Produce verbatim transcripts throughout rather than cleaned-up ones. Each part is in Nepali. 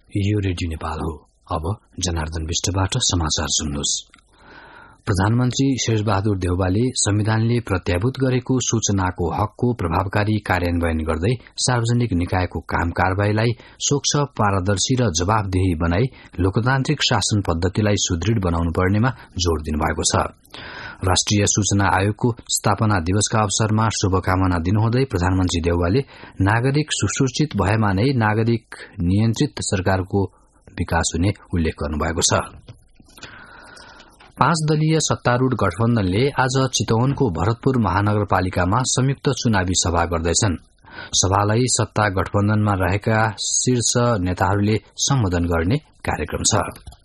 यो रेडियो नेपाल हो। अब जनार्दन विष्टबाट समाचार सुन्नुहोस्। प्रधानमन्त्री शेरबहादुर देउवाले संविधानले प्रत्याभूत गरेको सूचनाको हकको प्रभावकारी कार्यान्वयन गर्दै सार्वजनिक निकायको काम कारबाहीलाई स्वच्छ, पारदर्शी र जवाफदेही बनाई लोकतान्त्रिक शासन पद्धतिलाई सुदृढ़ बनाउनु पर्नेमा जोड़ दिनुभएको छ। राष्ट्रिय सूचना आयोगको स्थापना दिवसका अवसरमा शुभकामना दिनुहुँदै प्रधानमन्त्री देउवाले नागरिक सुसूचित भएमा नै नागरिक नियन्त्रित सरकारको विकास हुने उल्लेख गर्नुभएको छ। पाँच दलीय सत्तारूढ़ गठबन्धनले आज चितवनको भरतपुर महानगरपालिकामा संयुक्त चुनावी सभा गर्दैछन्। सभालाई सत्ता गठबन्धनमा रहेका शीर्ष नेताहरूले सम्बोधन गर्ने कार्यक्रम छ।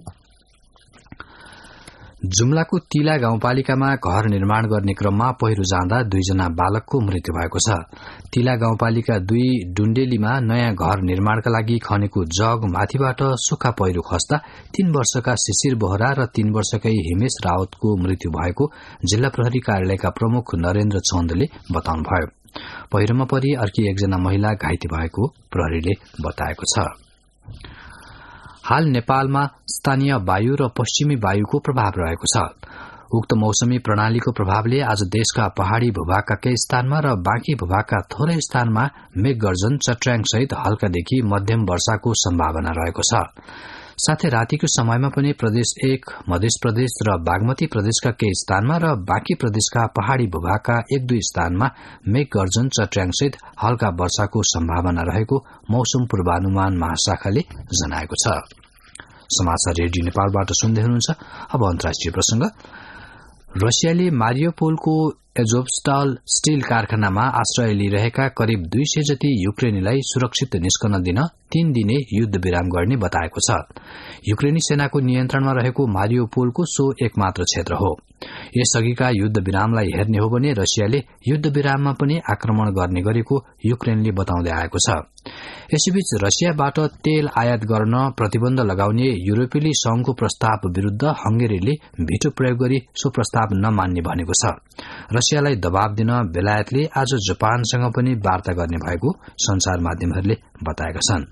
जुम्लाको तिला गाउँपालिकामा घर निर्माण गर्ने क्रममा पहिरो जाँदा दुईजना बालकको मृत्यु भएको छ। तिला गाउँपालिका दुई डुण्डेलीमा नयाँ घर निर्माणका लागि खनेको जग माथिबाट सुक्खा पहिरो खस्दा तीन वर्षका शिशिर बोहरा र तीन वर्षकै हिमेश रावतको मृत्यु भएको जिल्ला प्रहरी कार्यालयका प्रमुख नरेन्द्र चन्दले बताउनुभयो। पहिरोमा परि अर्की एकजना महिला घाइते भएको प्रहरीले बताएको छ। हाल नेपालमा स्थानीय वायु र पश्चिमी वायुको प्रभाव रहेको छ। उक्त मौसमी प्रणालीको प्रभावले आज देशका पहाड़ी भूभागका केही स्थानमा र बाँकी भूभागका थोरै स्थानमा मेघगर्जन, चट्र्याङ सहित हल्कादेखि मध्यम वर्षाको सम्भावना रहेको छ। साथै रातिको समयमा पनि प्रदेश एक, मध्य प्रदेश र बागमती प्रदेशका केही स्थानमा र बाँकी प्रदेशका पहाड़ी भूभागका एक दुई स्थानमा मेघगर्जन, चट्र्याङ सहित हल्का वर्षाको सम्भावना रहेको मौसम पूर्वानुमान महाशाखाले जनाएको छ। समाचार रेडियो नेपालबाट सुन्दै हुनुहुन्छ। अब अन्तर्राष्ट्रिय प्रसंग। रसियाले मारियोपोलको एजोभस्टाल स्टील कारखानामा आश्रय लिइरहेका करिब दुई सय जति युक्रेनीलाई सुरक्षित निस्कन दिन तीन दिने युद्ध विराम गर्ने बताएको छ। युक्रेनी सेनाको नियन्त्रणमा रहेको मारियोपोलको सो एकमात्र क्षेत्र हो। यसअघिका युद्ध विरामलाई हेर्ने हो भने रसियाले युद्ध विराममा पनि आक्रमण गर्ने गरेको युक्रेनले बताउँदै आएको छ। यसैबीच रसियाबाट तेल आयात गर्न प्रतिबन्ध लगाउने युरोपेली संघको प्रस्ताव विरूद्ध हंगेरीले भिटो प्रयोग गरी सो प्रस्ताव नमान्ने भनेको छ। रसियालाई दबाव दिन बेलायतले आज जापानसँग पनि वार्ता गर्ने भएको संचार माध्यमहरूले बताएका छन्।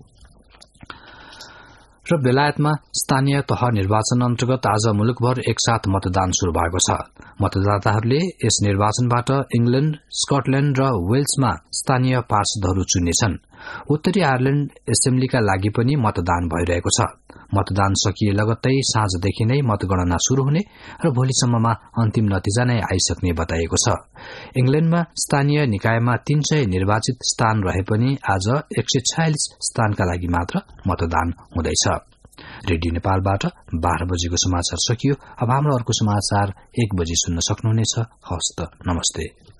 र बेलायतमा स्थानीय तह निर्वाचन अन्तर्गत आज मुलुकभर एकसाथ मतदान शुरू भएको छ। मतदाताहरूले यस निर्वाचनबाट इंग्ल्याण्ड, स्कटल्याण्ड र वेल्समा स्थानीय पार्षदहरू चुन्नेछन्। उत्तरी आयरल्याण्ड एसेम्ब्लीका लागि पनि मतदान भइरहेको छ। मतदान सकिए लगत्तै साँझदेखि नै मतगणना शुरू हुने र भोलिसम्ममा अन्तिम नतिजा नै आइसक्ने बताइएको छ। इंग्ल्याण्डमा स्थानीय निकायमा तीन सय निर्वाचित स्थान रहे पनि आज एक सय छयालिस स्थानका लागि मात्र मतदान हुँदैछ। रेडियो नेपालबाट बाह्र बजेको समाचार सकियो। अब हाम्रो अर्को समाचार एक बजी सुन्न सक्नुहुनेछ। हस्त नमस्ते।